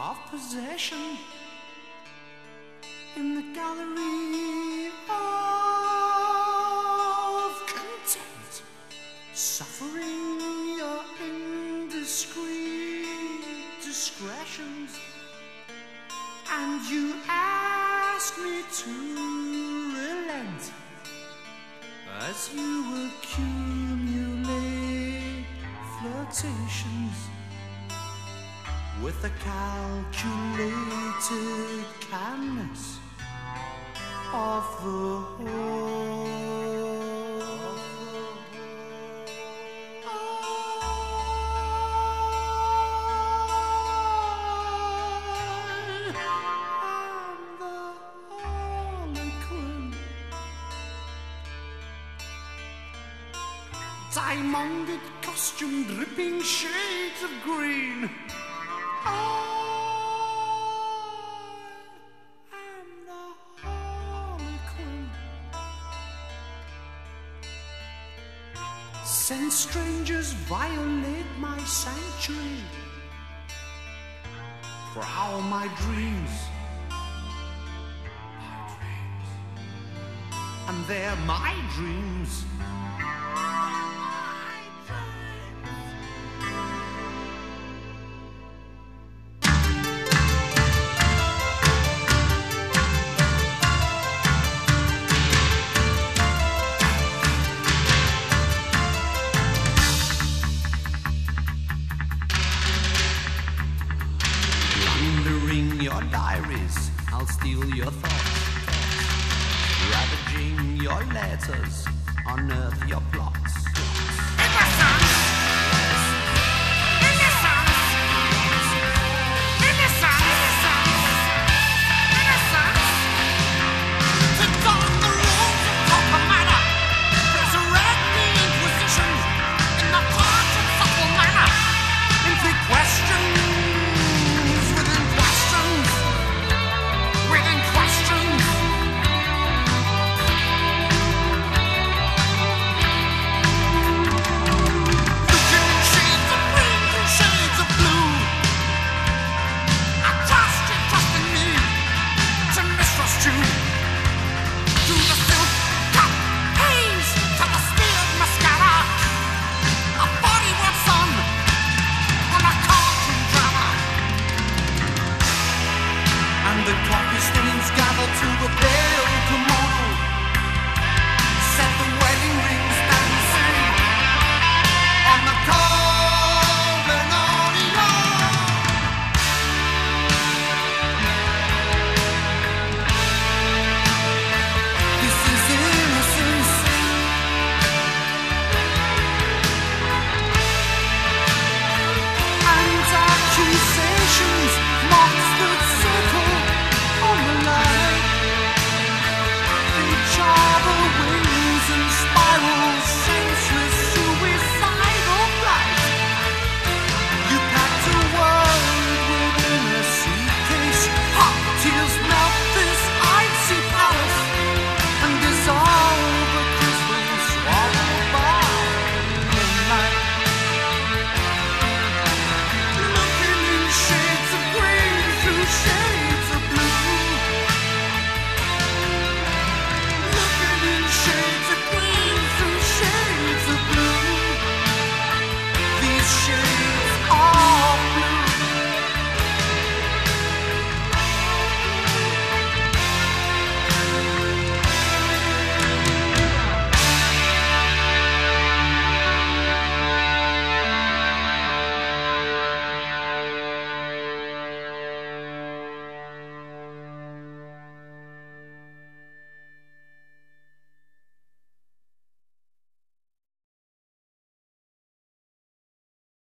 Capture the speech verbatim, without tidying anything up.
of possession in the gallery of content, suffering your indiscreet discretions, and you ask me to relent as you accumulate flirtations with a calculated calmness of the whole. Diamonded costume, dripping shades of green. I am the Harlequin. Since strangers violate my sanctuary, prowl my dreams, my dreams, and they're my dreams. Your diaries, I'll steal your thoughts, ravaging your letters, unearth your plots.